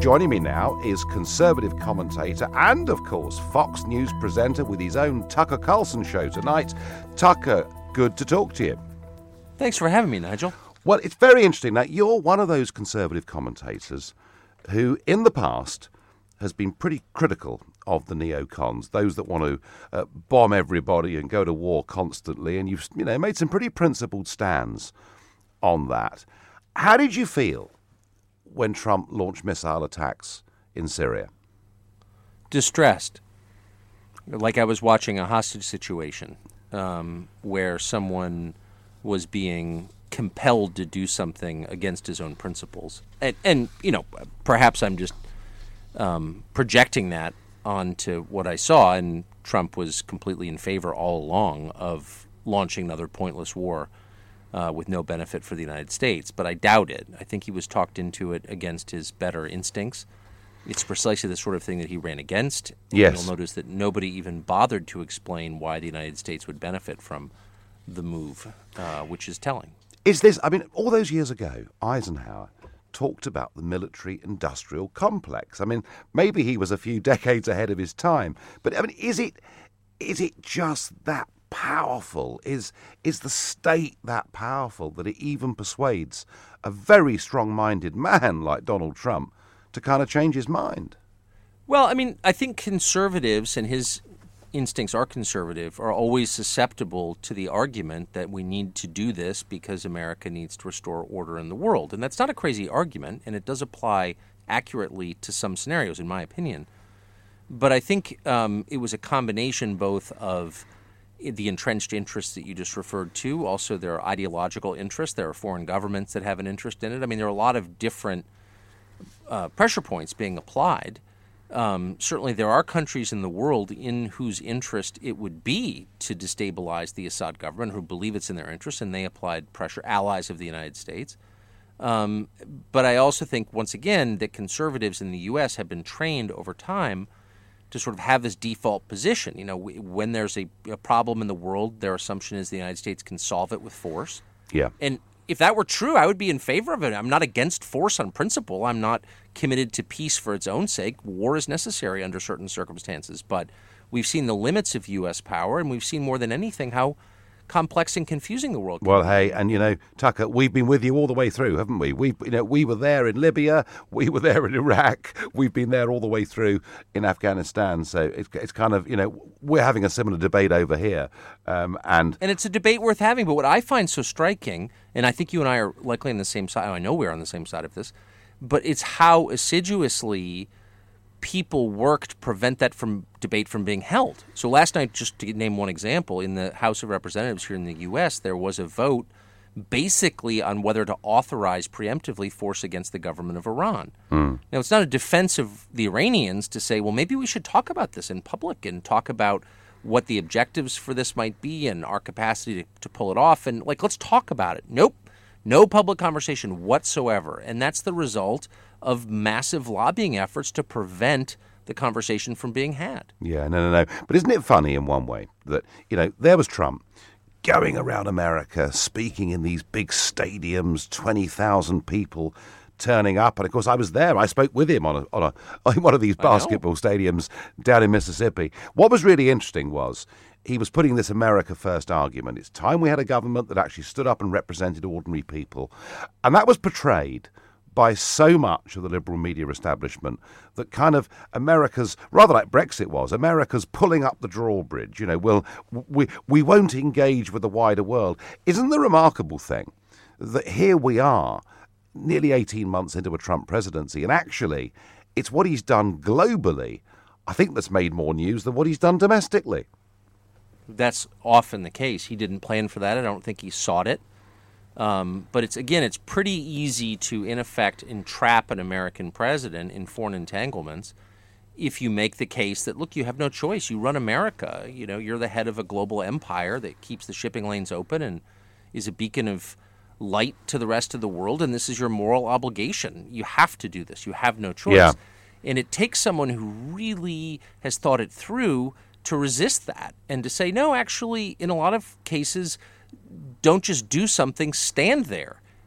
Joining me now is Conservative commentator and, of course, Fox News presenter with his own Tucker Carlson show tonight. Tucker, good to talk to you. Thanks for having me, Nigel. Well, it's very interesting. Now, you're one of those Conservative commentators who, in the past, has been pretty critical of the neocons, those that want to bomb everybody and go to war constantly, and you've made some pretty principled stands on that. How did you feel when Trump launched missile attacks in Syria? Distressed. Like I was watching a hostage situation where someone was being compelled to do something against his own principles. And perhaps I'm just projecting that onto what I saw, and Trump was completely in favor all along of launching another pointless war with no benefit for the United States. But I doubt it. I think he was talked into it against his better instincts. It's precisely the sort of thing that he ran against. Yes. You'll notice that nobody even bothered to explain why the United States would benefit from the move, which is telling. All those years ago, Eisenhower talked about the military-industrial complex. Maybe he was a few decades ahead of his time, but is it just that powerful? Is the state that powerful that it even persuades a very strong-minded man like Donald Trump to kind of change his mind? Well, I think conservatives, and his instincts are conservative, are always susceptible to the argument that we need to do this because America needs to restore order in the world. And that's not a crazy argument, and it does apply accurately to some scenarios, in my opinion. But I think it was a combination both of the entrenched interests that you just referred to, also their ideological interests. There are foreign governments that have an interest in it. There are a lot of different pressure points being applied. Certainly there are countries in the world in whose interest it would be to destabilize the Assad government, who believe it's in their interest, and they applied pressure, allies of the United States. But I also think, once again, that conservatives in the U.S. have been trained over time to sort of have this default position. When there's a problem in the world, their assumption is the United States can solve it with force. Yeah. And if that were true, I would be in favor of it. I'm not against force on principle. I'm not committed to peace for its own sake. War is necessary under certain circumstances. But we've seen the limits of U.S. power, and we've seen more than anything how complex and confusing the world can be. Well, hey, and Tucker, we've been with you all the way through, haven't we? We were there in Libya, we were there in Iraq, we've been there all the way through in Afghanistan. So it's kind of, we're having a similar debate over here, and it's a debate worth having. But what I find so striking, and I think you and I are likely on the same side. I know we're on the same side of this, but it's how assiduously people work to prevent that debate from being held. So last night, just to name one example, in the House of Representatives here in the U.S., there was a vote basically on whether to authorize preemptively force against the government of Iran. Now, it's not a defense of the Iranians to say, well, maybe we should talk about this in public and talk about what the objectives for this might be and our capacity to pull it off. And, let's talk about it. Nope. No public conversation whatsoever. And that's the result of massive lobbying efforts to prevent the conversation from being had. Yeah, no. But isn't it funny in one way that, there was Trump going around America, speaking in these big stadiums, 20,000 people turning up. And, of course, I was there. I spoke with him on one of these basketball stadiums down in Mississippi. What was really interesting was he was putting this America First argument. It's time we had a government that actually stood up and represented ordinary people. And that was portrayed by so much of the liberal media establishment that kind of America's, rather like Brexit was, America's pulling up the drawbridge. We won't engage with the wider world. Isn't the remarkable thing that here we are, nearly 18 months into a Trump presidency, and actually it's what he's done globally, I think, that's made more news than what he's done domestically. That's often the case. He didn't plan for that. I don't think he sought it. But it's pretty easy to, in effect, entrap an American president in foreign entanglements if you make the case that, look, you have no choice. You run America. You're the head of a global empire that keeps the shipping lanes open and is a beacon of light to the rest of the world, and this is your moral obligation. You have to do this. You have no choice. Yeah. And it takes someone who really has thought it through to resist that and to say, no, actually, in a lot of cases, don't just do something, stand there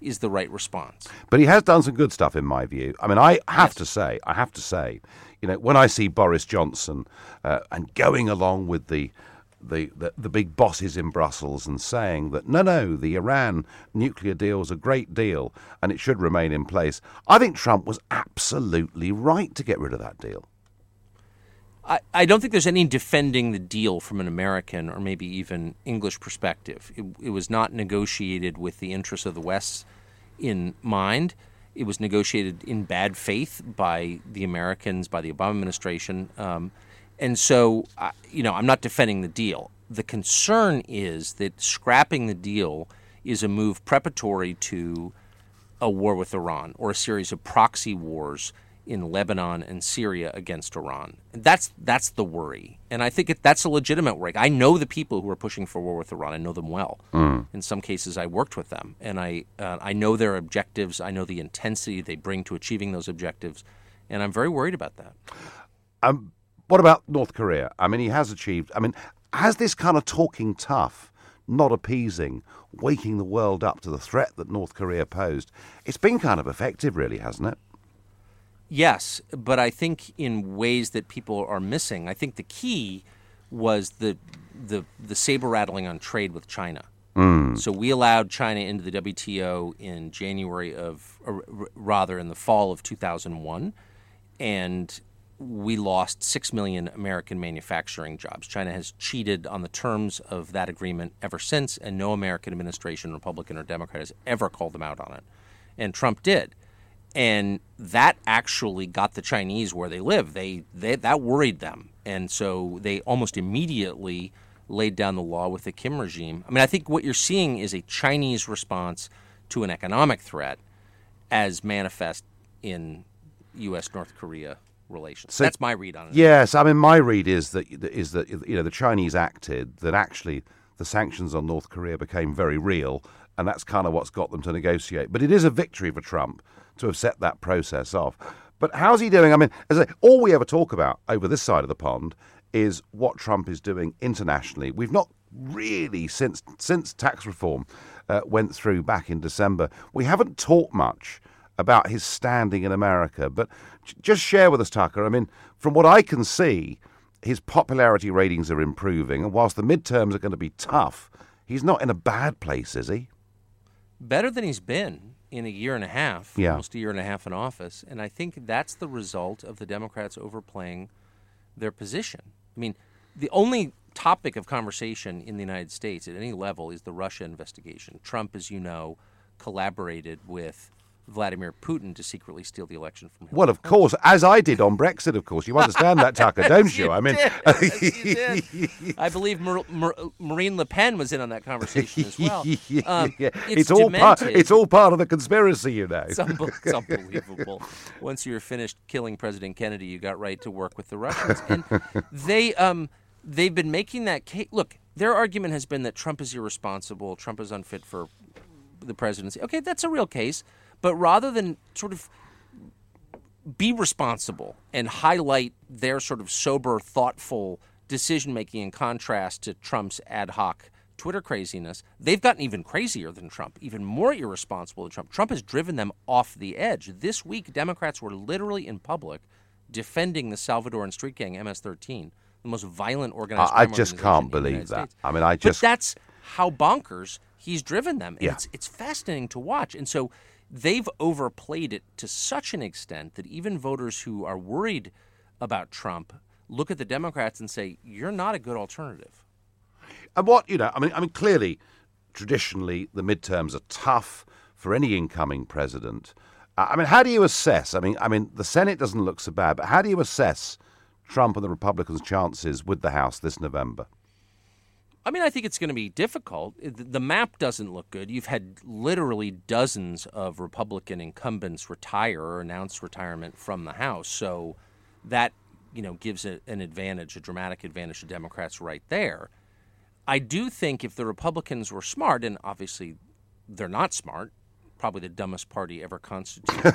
is the right response. But he has done some good stuff, in my view. I mean, I have to say, when I see Boris Johnson and going along with the big bosses in Brussels and saying that, no, the Iran nuclear deal is a great deal and it should remain in place, I think Trump was absolutely right to get rid of that deal. I don't think there's any defending the deal from an American or maybe even English perspective. It was not negotiated with the interests of the West in mind. It was negotiated in bad faith by the Americans, by the Obama administration. And so, I'm not defending the deal. The concern is that scrapping the deal is a move preparatory to a war with Iran or a series of proxy wars in Lebanon and Syria against Iran. That's the worry. And I think that's a legitimate worry. I know the people who are pushing for war with Iran. I know them well. In some cases, I worked with them. And I know their objectives. I know the intensity they bring to achieving those objectives. And I'm very worried about that. What about North Korea? I mean, he has achieved... I mean, has this kind of talking tough, not appeasing, waking the world up to the threat that North Korea posed, it's been kind of effective, really, hasn't it? Yes, but I think in ways that people are missing. I think the key was the saber rattling on trade with China. So we allowed China into the WTO in in the fall of 2001, and we lost 6 million American manufacturing jobs. China has cheated on the terms of that agreement ever since, and no American administration, Republican or Democrat, has ever called them out on it. And Trump did. And that actually got the Chinese where they live. That worried them. And so they almost immediately laid down the law with the Kim regime. I mean, I think what you're seeing is a Chinese response to an economic threat as manifest in U.S.-North Korea relations. So, that's my read on it. Yes, I mean, my read is that the Chinese acted, that actually the sanctions on North Korea became very real, and that's kind of what's got them to negotiate. But it is a victory for Trump to have set that process off. But how's he doing? I mean, all we ever talk about over this side of the pond is what Trump is doing internationally. We've not really, since tax reform went through back in December, we haven't talked much about his standing in America. But just share with us, Tucker. I mean, from what I can see, his popularity ratings are improving. And whilst the midterms are going to be tough, he's not in a bad place, is he? Better than he's been in a year and a half, almost a year and a half in office. And I think that's the result of the Democrats overplaying their position. I mean, the only topic of conversation in the United States at any level is the Russia investigation. Trump, as you know, collaborated with Vladimir Putin to secretly steal the election from him. Well, of course, as I did on Brexit, of course. You understand that, Tucker, don't you? I mean, you did. I believe Marine Le Pen was in on that conversation as well. It's all part of the conspiracy, you know. It's unbelievable. Once you were finished killing President Kennedy, you got right to work with the Russians. And they've been making that case. Look, their argument has been that Trump is irresponsible, Trump is unfit for the presidency. Okay, that's a real case. But rather than sort of be responsible and highlight their sort of sober, thoughtful decision-making in contrast to Trump's ad hoc Twitter craziness, they've gotten even crazier than Trump, even more irresponsible than Trump. Trump has driven them off the edge. This week, Democrats were literally in public defending the Salvadoran street gang MS-13, the most violent organized crime organization in the United States. I just can't believe that. I mean, But that's how bonkers he's driven them. And it's fascinating to watch. And so they've overplayed it to such an extent that even voters who are worried about Trump look at the Democrats and say, you're not a good alternative. And I mean, clearly, traditionally, the midterms are tough for any incoming president. I mean, how do you assess? I mean, the Senate doesn't look so bad, but how do you assess Trump and the Republicans' chances with the House this November? I mean, I think it's going to be difficult. The map doesn't look good. You've had literally dozens of Republican incumbents retire or announce retirement from the House. So that, gives an advantage, a dramatic advantage to Democrats right there. I do think if the Republicans were smart, and obviously they're not smart, probably the dumbest party ever constituted.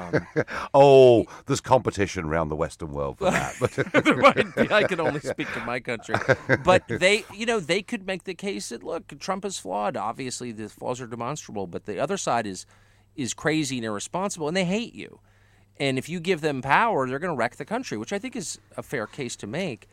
Oh, there's competition around the Western world for that. There might be. I can only speak to my country. But they could make the case that, look, Trump is flawed. Obviously, the flaws are demonstrable, but the other side is crazy and irresponsible, and they hate you. And if you give them power, they're going to wreck the country, which I think is a fair case to make.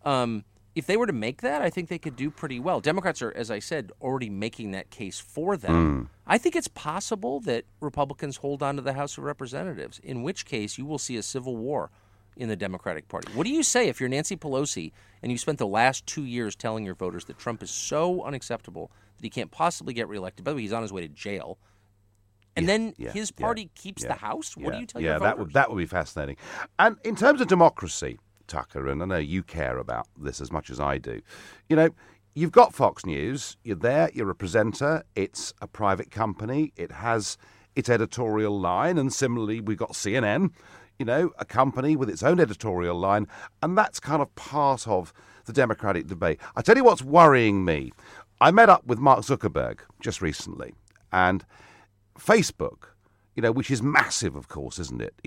If they were to make that, I think they could do pretty well. Democrats are, as I said, already making that case for them. I think it's possible that Republicans hold on to the House of Representatives, in which case you will see a civil war in the Democratic Party. What do you say if you're Nancy Pelosi and you spent the last 2 years telling your voters that Trump is so unacceptable that he can't possibly get reelected? By the way, he's on his way to jail. And then his party keeps the House? What do you tell your voters? That would be fascinating. And in terms of democracy, Tucker, and I know you care about this as much as I do, you've got Fox News, you're there, you're a presenter, it's a private company, it has its editorial line, and similarly we've got CNN, a company with its own editorial line, and that's kind of part of the democratic debate. I tell you what's worrying me. I met up with Mark Zuckerberg just recently, and Facebook, which is massive, of course, isn't it?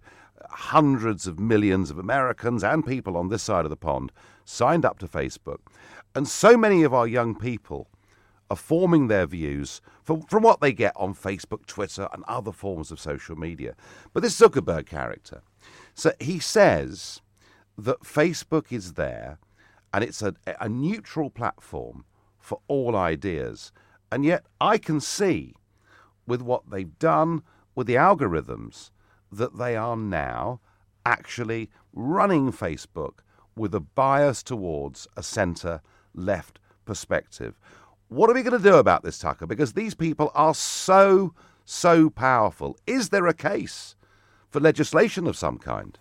Hundreds of millions of Americans and people on this side of the pond signed up to Facebook. And so many of our young people are forming their views from what they get on Facebook, Twitter, and other forms of social media. But this Zuckerberg character, so he says that Facebook is there and it's a neutral platform for all ideas. And yet I can see with what they've done with the algorithms that they are now actually running Facebook with a bias towards a centre-left perspective. What are we going to do about this, Tucker? Because these people are so powerful. Is there a case for legislation of some kind?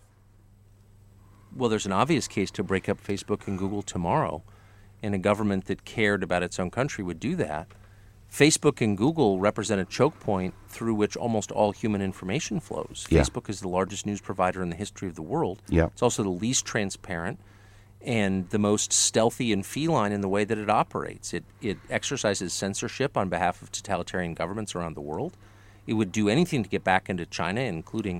Well, there's an obvious case to break up Facebook and Google tomorrow, and a government that cared about its own country would do that. Facebook and Google represent a choke point through which almost all human information flows. Yeah. Facebook is the largest news provider in the history of the world. Yeah. It's also the least transparent and the most stealthy and feline in the way that it operates. It exercises censorship on behalf of totalitarian governments around the world. It would do anything to get back into China, including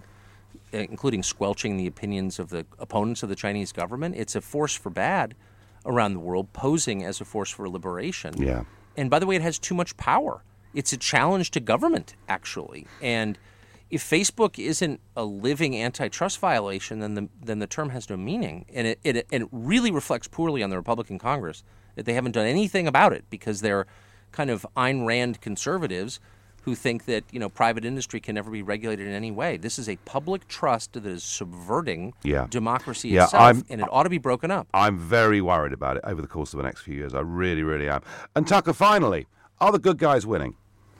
squelching the opinions of the opponents of the Chinese government. It's a force for bad around the world, posing as a force for liberation. Yeah. And by the way, it has too much power. It's a challenge to government, actually. And if Facebook isn't a living antitrust violation, then the term has no meaning. And it really reflects poorly on the Republican Congress that they haven't done anything about it because they're kind of Ayn Rand conservatives who think that private industry can never be regulated in any way. This is a public trust that is subverting democracy itself, and it ought to be broken up. I'm very worried about it over the course of the next few years. I really, really am. And Tucker, finally, are the good guys winning?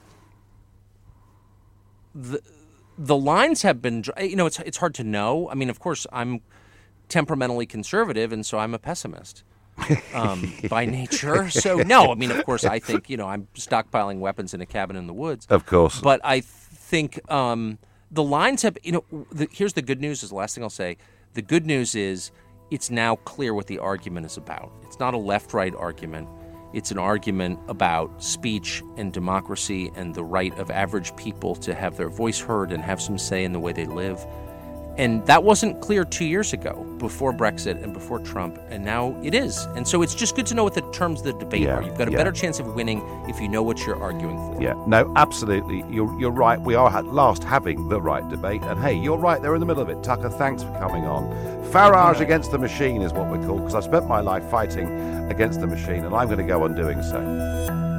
The lines have been, it's hard to know. I mean, of course, I'm temperamentally conservative, and so I'm a pessimist. By nature. So, no, I mean, of course, I think, I'm stockpiling weapons in a cabin in the woods. Of course. But I think the lines have, here's the good news is the last thing I'll say. The good news is it's now clear what the argument is about. It's not a left-right argument. It's an argument about speech and democracy and the right of average people to have their voice heard and have some say in the way they live. And that wasn't clear 2 years ago, before Brexit and before Trump, and now it is. And so it's just good to know what the terms of the debate are. You've got a better chance of winning if you know what you're arguing for. Yeah, no, absolutely. You're right. We are at last having the right debate. And hey, you're right there in the middle of it. Tucker, thanks for coming on. Farage against the machine is what we're called, because I've spent my life fighting against the machine, and I'm going to go on doing so.